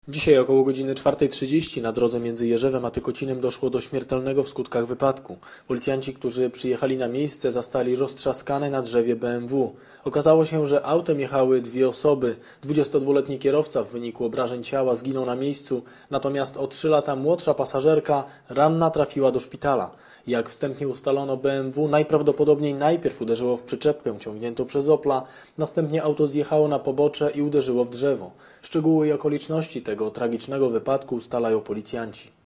Dzisiaj około godziny 4:30 na drodze między Jerzewem a Tykocinem doszło do śmiertelnego w skutkach wypadku. Policjanci, którzy przyjechali na miejsce, zastali roztrzaskane na drzewie BMW. Okazało się, że autem jechały dwie osoby. 22-letni kierowca w wyniku obrażeń ciała zginął na miejscu, natomiast o 3 lata młodsza pasażerka ranna trafiła do szpitala. Jak wstępnie ustalono, BMW najprawdopodobniej najpierw uderzyło w przyczepkę ciągniętą przez Opla, następnie auto zjechało na pobocze i uderzyło w drzewo. Szczegóły i okoliczności tego tragicznego wypadku ustalają policjanci.